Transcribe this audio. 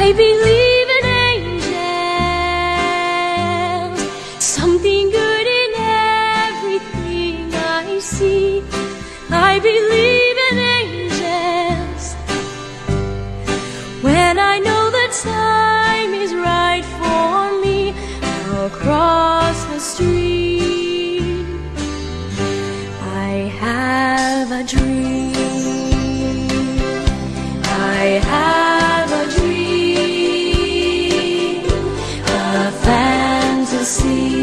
I believe in angels, something good in everything I see. I believe in angels when I know the time is right for me. I'll cross the street. I have a dream. I have a dream, a fantasy.